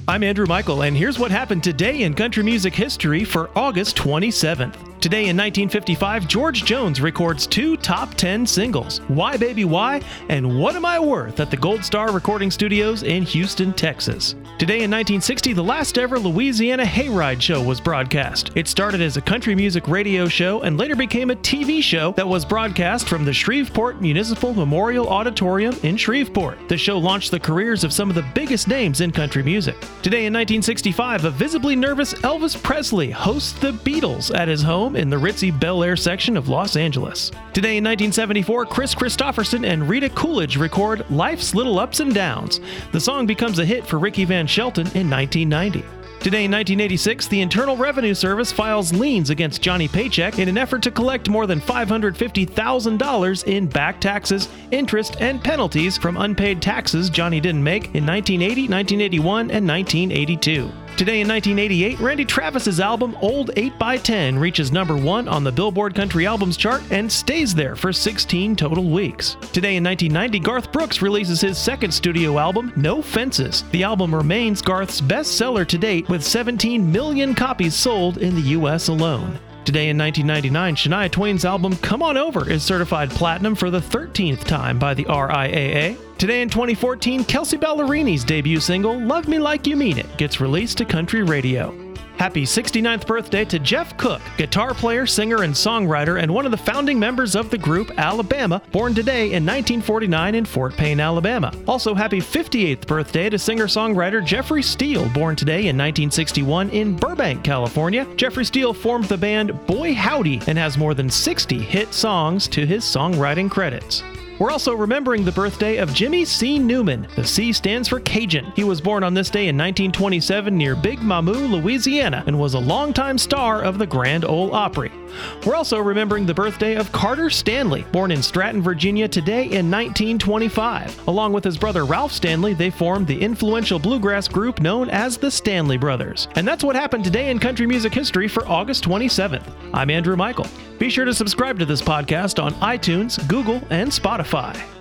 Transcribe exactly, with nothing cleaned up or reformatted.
I'm Andrew Michael, and here's what happened today in country music history for August twenty-seventh. Today in nineteen fifty-five, George Jones records two top ten singles, Why Baby Why and What Am I Worth at the Gold Star Recording Studios in Houston, Texas. Today in nineteen sixty, the last ever Louisiana Hayride show was broadcast. It started as a country music radio show and later became a T V show that was broadcast from the Shreveport Municipal Memorial Auditorium in Shreveport. The show launched the careers of some of the biggest names in country music. Today in nineteen sixty-five, a visibly nervous Elvis Presley hosts the Beatles at his home in the ritzy Bel Air section of Los Angeles. Today in nineteen seventy-four, Chris Christopherson and Rita Coolidge record Life's Little Ups and Downs. The song becomes a hit for Ricky Van Shelton in nineteen ninety. Today in nineteen eighty-six, the Internal Revenue Service files liens against Johnny Paycheck in an effort to collect more than five hundred fifty thousand dollars in back taxes, interest, and penalties from unpaid taxes Johnny didn't make in nineteen eighty, nineteen eighty-one, and nineteen eighty-two. Today in nineteen eighty-eight, Randy Travis's album Old eight by ten reaches number one on the Billboard Country Albums chart and stays there for sixteen total weeks. Today in nineteen ninety, Garth Brooks releases his second studio album, No Fences. The album remains Garth's bestseller to date, with seventeen million copies sold in the U S alone. Today in nineteen ninety-nine, Shania Twain's album Come On Over is certified platinum for the thirteenth time by the R I A A. Today in twenty fourteen, Kelsea Ballerini's debut single, Love Me Like You Mean It, gets released to country radio. Happy sixty-ninth birthday to Jeff Cook, guitar player, singer, and songwriter, and one of the founding members of the group Alabama, born today in nineteen forty-nine in Fort Payne, Alabama. Also, happy fifty-eighth birthday to singer-songwriter Jeffrey Steele, born today in nineteen sixty-one in Burbank, California. Jeffrey Steele formed the band Boy Howdy and has more than sixty hit songs to his songwriting credits. We're also remembering the birthday of Jimmy C. Newman. The C stands for Cajun. He was born on this day in nineteen twenty-seven near Big Mamou, Louisiana, and was a longtime star of the Grand Ole Opry. We're also remembering the birthday of Carter Stanley, born in Stratton, Virginia, today in nineteen twenty-five. Along with his brother Ralph Stanley, they formed the influential bluegrass group known as the Stanley Brothers. And that's what happened today in country music history for August twenty-seventh. I'm Andrew Michael. Be sure to subscribe to this podcast on iTunes, Google, and Spotify.